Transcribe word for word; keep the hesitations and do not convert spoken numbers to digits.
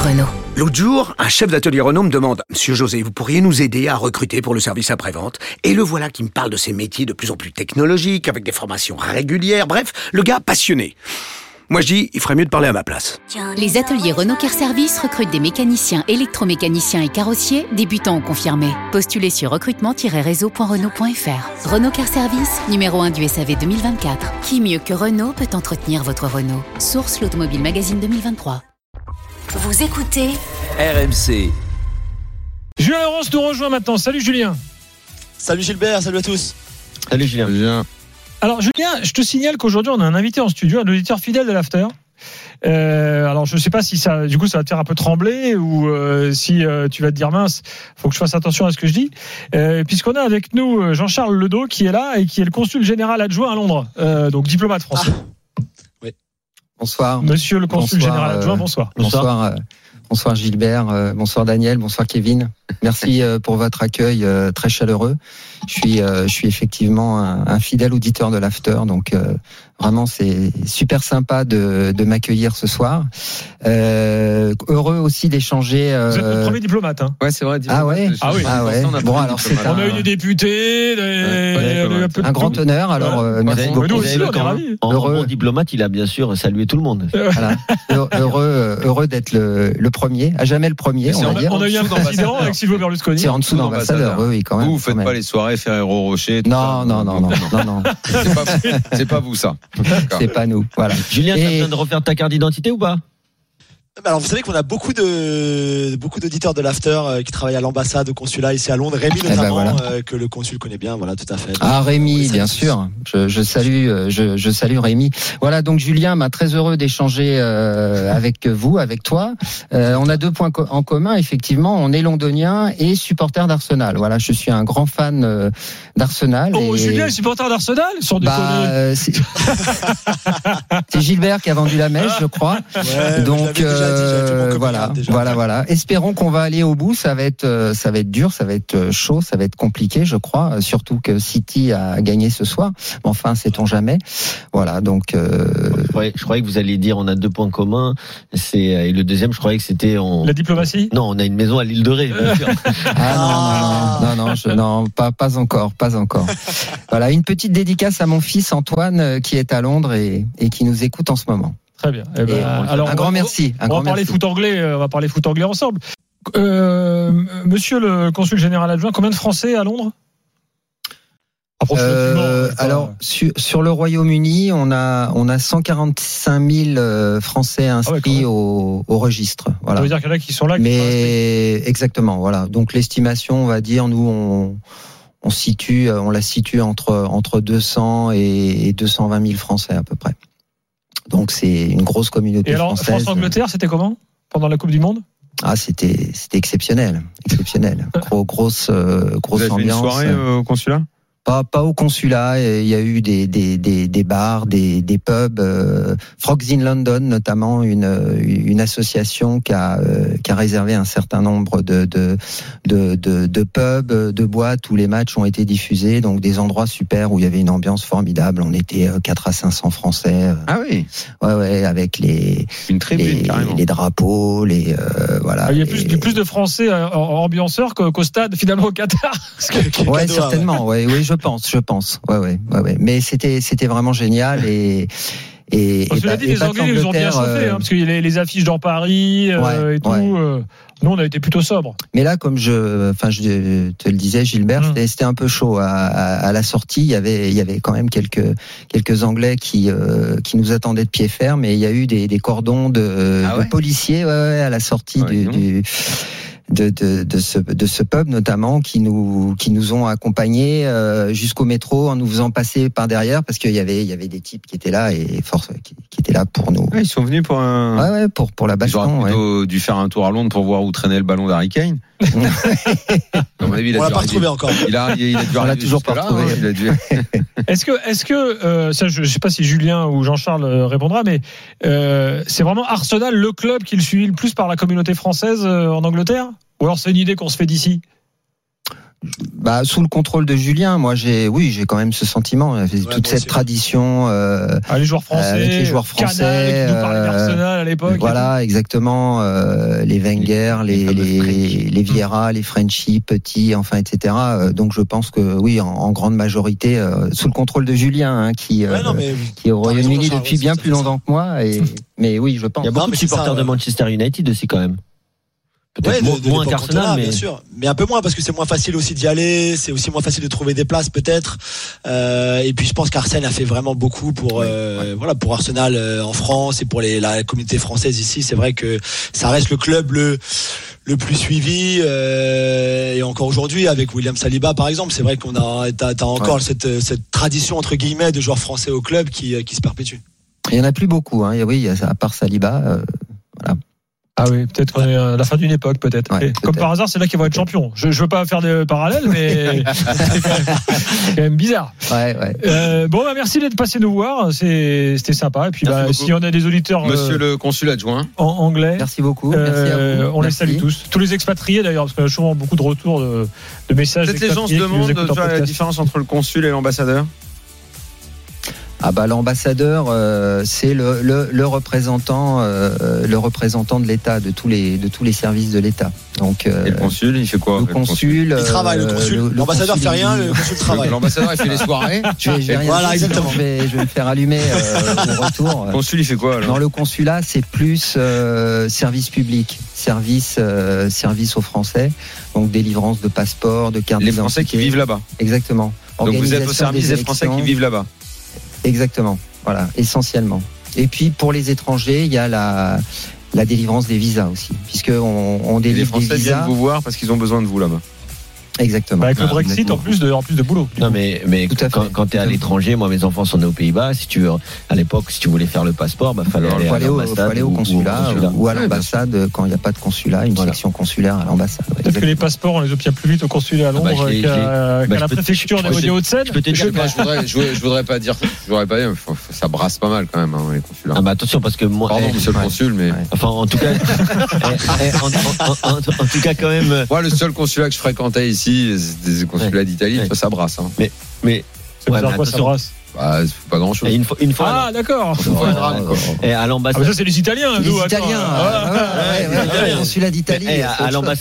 Renault. L'autre jour, un chef d'atelier Renault me demande « Monsieur José, vous pourriez nous aider à recruter pour le service après-vente ?» Et le voilà qui me parle de ces métiers de plus en plus technologiques, avec des formations régulières, bref, le gars passionné. Moi je dis, il ferait mieux de parler à ma place. Les ateliers Renault Car Service recrutent des mécaniciens, électromécaniciens et carrossiers, débutants ou confirmés. Postulez sur recrutement tiret réseau point renault point f r. Renault Car Service, numéro un du S A V deux mille vingt-quatre. Qui mieux que Renault peut entretenir votre Renault? Source l'Automobile Magazine deux mille vingt-trois. Vous écoutez R M C. Julien Laurence nous rejoint maintenant. Salut Julien. Salut Gilbert, salut à tous. Salut Julien. Julien. Alors Julien, je te signale qu'aujourd'hui on a un invité en studio, un auditeur fidèle de l'After. Euh, alors je ne sais pas si ça, du coup, ça va te faire un peu trembler ou euh, si euh, tu vas te dire mince, faut que je fasse attention à ce que je dis. Euh, puisqu'on a avec nous Jean-Charles Ledos qui est là et qui est le consul général adjoint à Londres, euh, donc diplomate français. Ah. Oui. Bonsoir. Monsieur le consul bonsoir, général adjoint, euh, bonsoir. Bonsoir. Euh, bonsoir Gilbert. Euh, bonsoir Daniel. Bonsoir Kevin. Merci euh, pour votre accueil euh, très chaleureux. Je suis, euh, je suis effectivement un, un fidèle auditeur de l'After, donc euh, vraiment c'est super sympa de, de m'accueillir ce soir. Euh, heureux aussi d'échanger. Euh... Vous êtes le premier diplomate, hein. Ouais, c'est vrai. Diplomate. Ah ouais. Ah oui. Ah ouais. Bon alors c'est on un... a eu des députés, des... ouais, ouais, un grand honneur. Alors euh, ouais. merci Bon, beaucoup. nous aussi, on est ravis. En heureux bon diplomate, il a bien sûr salué tout le monde. Voilà. Heureux, heureux d'être le, le premier, à jamais le premier. On, on, va dire. on a eu un incident avec Silvio Berlusconi. C'est en dessous d'ambassadeur. Oui, quand même. Vous, vous faites pas les soirées Ferrero Rocher. Non, non, non, non, non, non. C'est pas, c'est pas vous ça. C'est pas nous. Voilà. Julien, Et... t'as besoin de refaire ta carte d'identité ou pas? Alors vous savez qu'on a beaucoup de beaucoup d'auditeurs de l'After euh, qui travaillent à l'ambassade, au consulat ici à Londres. Rémi notamment, eh ben voilà. euh, que le consul connaît bien. Voilà, tout à fait. Donc, ah Rémi, euh, bien sûr. Je, je salue, je, je salue Rémi. Voilà, donc Julien, m'a très heureux d'échanger euh, avec vous, avec toi. Euh, on a deux points co- en commun, effectivement. On est londonien et supporter d'Arsenal. Voilà, je suis un grand fan euh, d'Arsenal. Oh, et... Julien est supporter d'Arsenal, sans déconner. Bah, euh, c'est... c'est Gilbert qui a vendu la mèche, je crois. Ouais, donc. Euh, voilà, déjà. voilà, voilà. Espérons qu'on va aller au bout. Ça va être, ça va être dur, ça va être chaud, ça va être compliqué, je crois. Surtout que City a gagné ce soir. Enfin, sait-on jamais. Voilà, donc. Euh... Je, croyais, je croyais que vous alliez dire on a deux points communs. C'est et le deuxième, je croyais que c'était on... la diplomatie. Non, on a une maison à l'île de Ré. Bien sûr. Ah non, non, non, non, je, non, pas, pas encore, pas encore. Voilà, une petite dédicace à mon fils Antoine qui est à Londres et, et qui nous écoute en ce moment. Très bien. Eh ben, alors, un grand merci. Un on grand va parler merci. foot anglais. On va parler foot anglais ensemble. Euh, monsieur le consul général adjoint, combien de Français à Londres? Euh, alors sur, sur le Royaume-Uni, on a on a cent quarante-cinq mille Français inscrits ah ouais, au, au registre. Voilà. Ça veut dire qu'il y en a qui sont là. Qui Mais sont exactement, voilà. Donc l'estimation, on va dire, nous on on situe, on la situe entre entre deux cents et deux cent vingt mille Français à peu près. Donc c'est une grosse communauté et alors, française. France-Angleterre, c'était comment pendant la Coupe du Monde? Ah, c'était c'était exceptionnel, exceptionnel. Gros, grosse euh, grosse Vous avez ambiance. Fait une soirée euh, au consulat? Pas, pas au consulat. Il y a eu des des des, des bars, des des pubs. Euh, Frogs in London, notamment une une association qui a euh, qui a réservé un certain nombre de de de de, de pubs, de boîtes où les matchs ont été diffusés. Donc des endroits super où il y avait une ambiance formidable. On était quatre à cinq cents Français. Ah oui. Ouais ouais, avec les une tribune les, carrément. Les drapeaux, les euh, voilà. Il y a plus les... plus de Français ambianceurs qu'au stade finalement au Qatar. Ouais, certainement. Ouais, oui, je pense, je pense. Ouais, ouais, ouais, ouais. Mais c'était, c'était vraiment génial et. Et, parce que et, dit, les Anglais nous ont bien chauffé, euh... hein, parce qu'il y a les, les affiches dans Paris euh, ouais, et tout. Ouais. Euh, nous, on a été plutôt sobres. Mais là, comme je, enfin, je te le disais, Gilbert, mmh. c'était, c'était un peu chaud à, à, à la sortie. Il y avait, il y avait quand même quelques quelques Anglais qui euh, qui nous attendaient de pied ferme, et il y a eu des, des cordons de, ah ouais de policiers ouais, ouais, à la sortie ouais, du. du De, de, de, ce, de ce pub notamment qui nous qui nous ont accompagnés euh, jusqu'au métro en nous faisant passer par derrière parce qu'il y avait il y avait des types qui étaient là et force qui, qui étaient là pour nous. Ouais, ils sont venus pour un. Ouais ouais pour pour la baston. Ils auraient plutôt ouais. dû faire un tour à Londres pour voir où traînait le ballon d'Harry Kane. On l'a pas retrouvé encore. Il a il a dû On l'a toujours pas retrouvé. Hein, il a dû... Est-ce que est-ce que euh, ça je, je sais pas si Julien ou Jean-Charles répondra, mais euh, c'est vraiment Arsenal le club qui le suit le plus par la communauté française euh, en Angleterre? Ou alors c'est une idée qu'on se fait d'ici? Bah, sous le contrôle de Julien, moi j'ai, oui, j'ai quand même ce sentiment, ouais, toute cette aussi. tradition. Euh, ah, les joueurs français, avec les joueurs français, Canal, qui nous parlait d'Arsenal à l'époque. Voilà, exactement. Euh, les Wenger, les les, les, les Vieira, les Frenchy, Petit, enfin, et cetera. Donc je pense que oui, en, en grande majorité, euh, sous le contrôle de Julien, hein, qui ouais, non, mais, qui est au Royaume-Uni depuis bien plus longtemps que moi. Et mais oui, je pense. Il y a beaucoup non, de supporters ça, de Manchester United aussi quand même. Peut-être ouais, de, de moins qu'Arsenal, mais bien sûr, mais un peu moins parce que c'est moins facile aussi d'y aller, c'est aussi moins facile de trouver des places peut-être. Euh, et puis je pense qu'Arsène a fait vraiment beaucoup pour ouais, euh, ouais. voilà pour Arsenal euh, en France et pour les, la communauté française ici. C'est vrai que ça reste le club le le plus suivi euh, et encore aujourd'hui avec William Saliba par exemple. C'est vrai qu'on a t'as, t'as encore ouais. cette cette tradition entre guillemets de joueurs français au club qui qui se perpétue. Il y en a plus beaucoup, hein. Oui, à part Saliba, euh, voilà. Ah oui, peut-être qu'on est à la fin d'une époque, peut-être. Ouais, peut-être. Comme par hasard, c'est là qu'ils vont être champions. Je, je veux pas faire de parallèles, mais c'est quand même, c'est quand même bizarre. Ouais, ouais. Euh, bon, bah, merci d'être passé nous voir. C'est, c'était sympa. Et puis, bah, si on a des auditeurs, Monsieur euh, le consul adjoint, en anglais. Merci beaucoup. Euh, merci à vous. On merci. les salue tous. Tous les expatriés, d'ailleurs, parce qu'on a souvent beaucoup de retours de, de messages. Peut-être les gens se demandent la différence entre le consul et l'ambassadeur. Ah bah l'ambassadeur euh, c'est le, le, le représentant euh, le représentant de l'État, de tous les de tous les services de l'État. Donc euh, et le consul il fait quoi? Le consul il travaille, le consul. Le, l'ambassadeur fait rien, le consul travaille. L'ambassadeur il fait les soirées. Je vais, je vais voilà dire, exactement. Je vais, je vais me faire allumer euh, au retour. Le consul il fait quoi alors? Dans le consulat c'est plus euh, service public, service euh, service aux Français, donc délivrance de passeports, de cartes d'identité. Les Français qui vivent là-bas. Exactement. Donc vous êtes au service des, des Français qui vivent là-bas. Exactement, voilà, essentiellement. Et puis pour les étrangers, il y a la, la délivrance des visas aussi, puisque on, on délivre les Français des visas. viennent vous voir parce qu'ils ont besoin de vous là-bas. Exactement. Bah avec le Brexit, en plus de, en plus de boulot. Non, mais, mais quand, quand tu es à l'étranger, moi, mes enfants sont nés aux Pays-Bas. Si tu veux, à l'époque, si tu voulais faire le passeport, bah, fallait aller, faut aller, au, faut aller au consulat ou, ou, ou à ouais, l'ambassade quand il n'y a pas de consulat, une voilà. section consulaire à l'ambassade. Ouais, peut-être que les passeports, on les obtient plus vite au consulat à Londres ah bah, qu'à, qu'à bah, la préfecture des Hauts-de-Seine. Je peux te dire, je voudrais, je voudrais pas dire, je voudrais pas dire, ça brasse pas mal quand même, hein, les consulats. Ah bah attention, parce que moi. Pardon, monsieur le consul, mais. Enfin, en tout cas, en tout cas, quand même. Moi, le seul consulat que je fréquentais ici, des consulat ouais. d'Italie, ouais. ça brasse. Hein. Mais, mais, c'est ouais, quoi, ça brasse? Bah, c'est pas grand chose. Une fois, une fois, ah, alors, d'accord. Une fois, oh, oh, oh. Et à l'ambassade. Ah, ça, c'est les Italiens, les nous. Italiens. Ah, ouais, ouais, ouais, ouais, ouais, consulat d'Italie. Et à, à l'ambassade.